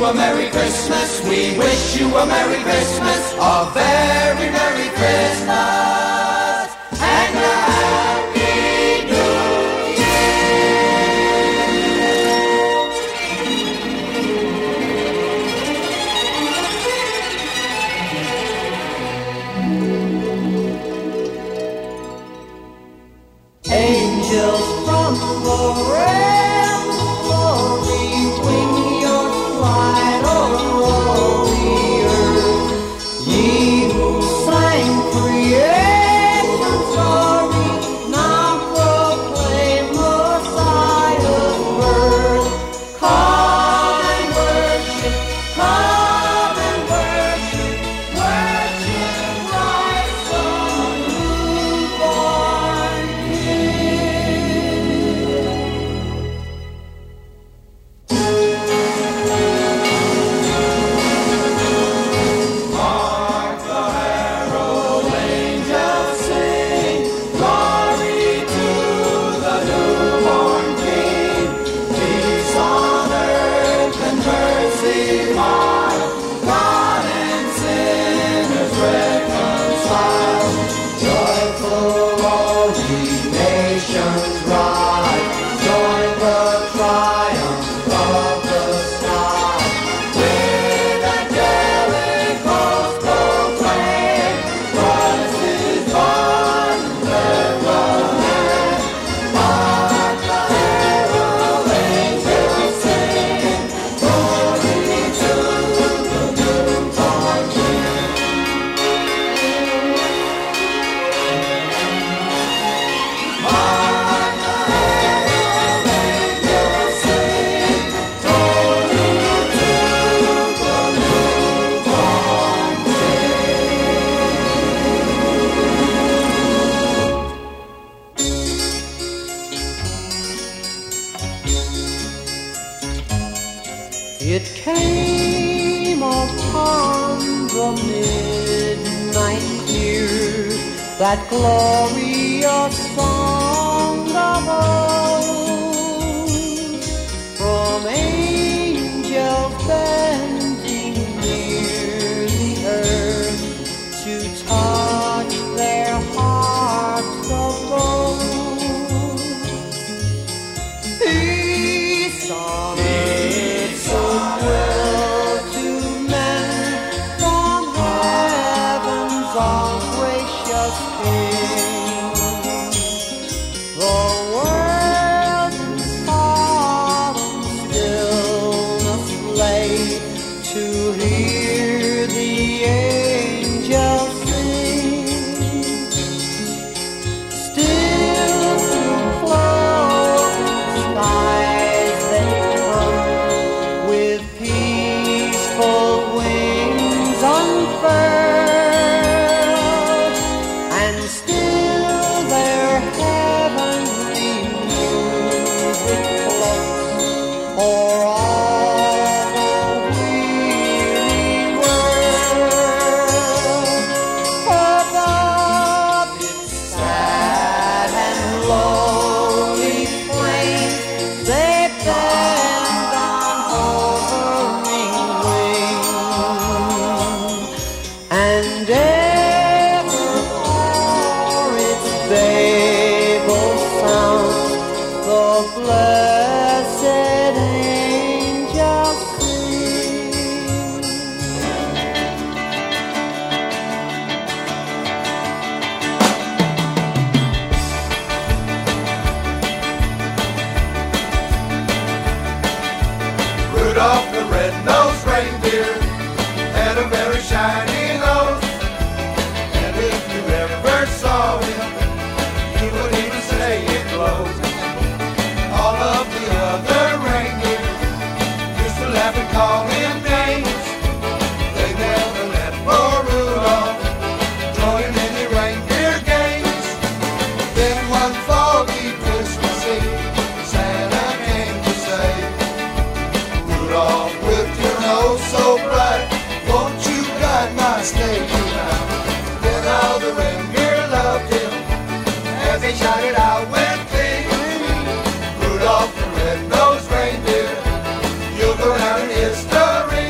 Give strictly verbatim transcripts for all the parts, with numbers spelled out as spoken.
you a Merry Christmas. We wish you a Merry Christmas. A very Merry Christmas. And a Happy New Year. Angels from the realms of glory, wing your flight o'er the earth. Ye who sang creation's story, now proclaim Messiah's birth. Come and worship, come and worship, worship Christ the newborn Hark the herald angels sing, glory to the newborn King. Peace on earth and mercy mild, God and sinners reconciled. Joyful all ye nations rise, join the triumph of the sky. With angelic hosts proclaim, Christ is born in Bethlehem. Hark the herald angels sing, glory to the newborn King. Hark the herald angels sing, glory to the newborn It came upon the midnight clear, that glorious song of old, from angels bending near the earth to touch their hearts of gold. Peace on earth, so well to men, from heaven's all gracious King. The world in solemn stillness lay to hear the angels sing. Still through clouded skies they come, with peaceful wings unfurled, and still their heavenly music floats o'er all the weary world. Above its sad and lonely plain, they bend on hovering wing, and ever for its Babel sound, the blessed angels sing. Rudolph the red-nosed reindeer had a very shiny nose, and if you ever saw him, he would even say it glows. All of the other reindeer used to laugh and call him names. They never let poor Rudolph join in any reindeer games. Then one foggy Christmas Eve, Santa came to say, Rudolph, with your nose so bright, won't you guide my sleigh tonight? Then all the reindeer loved him as they shouted out with glee, Rudolph the red-nosed reindeer, you'll go down in history.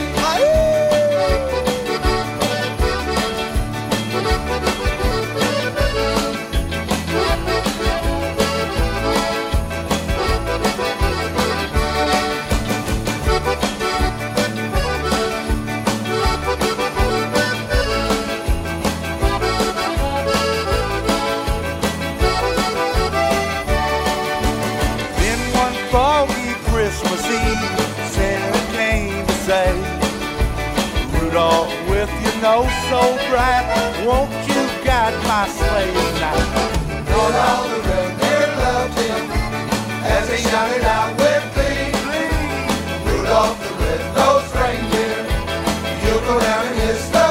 Rudolph, with your nose so bright, won't you guide my sleigh tonight? Lord, all the reindeer loved him as he shouted out with glee. Rudolph the red-nosed reindeer, you'll go down in history.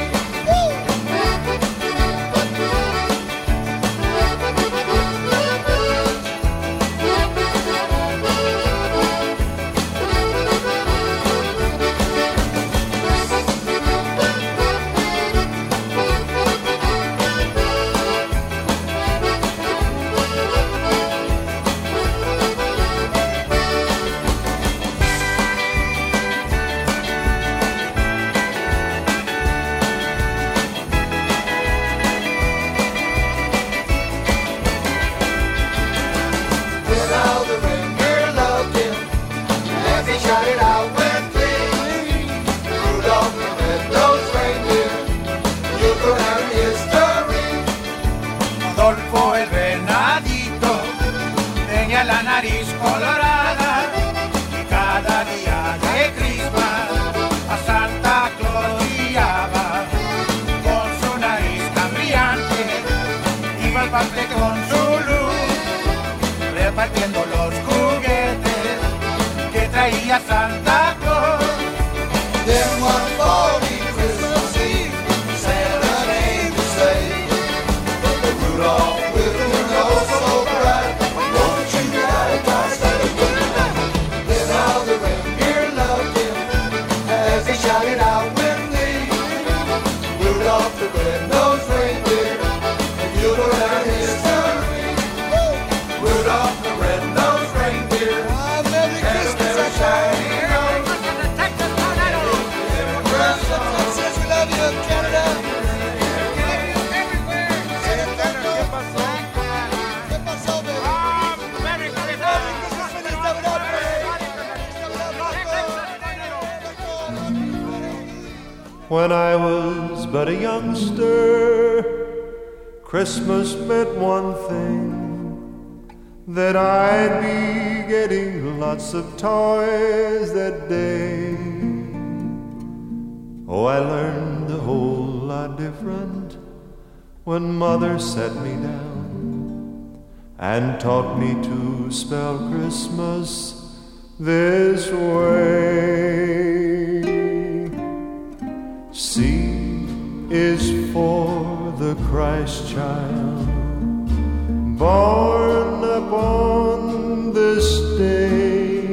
Rodolfo el venadito tenía la nariz colorada y cada día de Christmas a Santa Claus guiaba. Con su nariz tan brillante iba al parque con su luz, repartiendo los juguetes que traía Santa Claus. Then one foggy Christmas Eve, Santa came to say, Rudolph, with your nose so bright, won't you guide my sleigh tonight? Then all the reindeer loved him as he shouted out with glee. Rudolph the red-nosed reindeer, and you'll go down in history. Rudolph the red-nosed reindeer, had a very shiny nose. Texas, we love you, Canada. When I was but a youngster, Christmas meant one thing, that I'd be getting lots of toys that day. Oh, I learned a whole lot different when Mother set me down and taught me to spell Christmas this way. C is for the Christ child, born upon this day.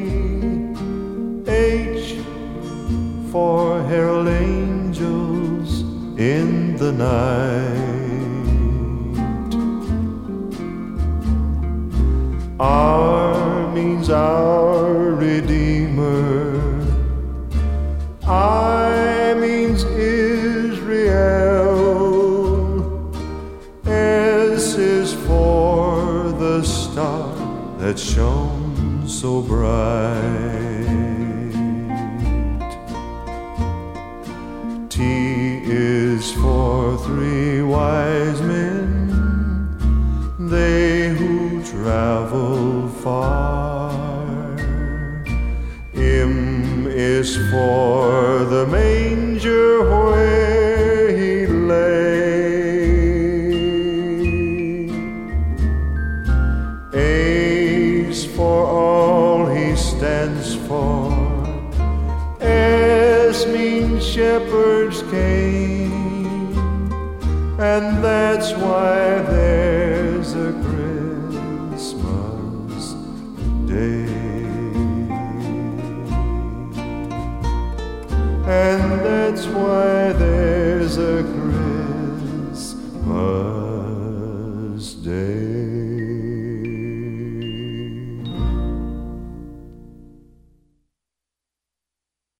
H for herald angels in the night. R means our Redeemer. I means Israel. S is for the star that shone so bright. T is for three wise men, they who travel far. M is for the manger where he lay. A's for all he stands for. S means shepherds came, and that's why there's a Christmas day. And that's why there's a Christmas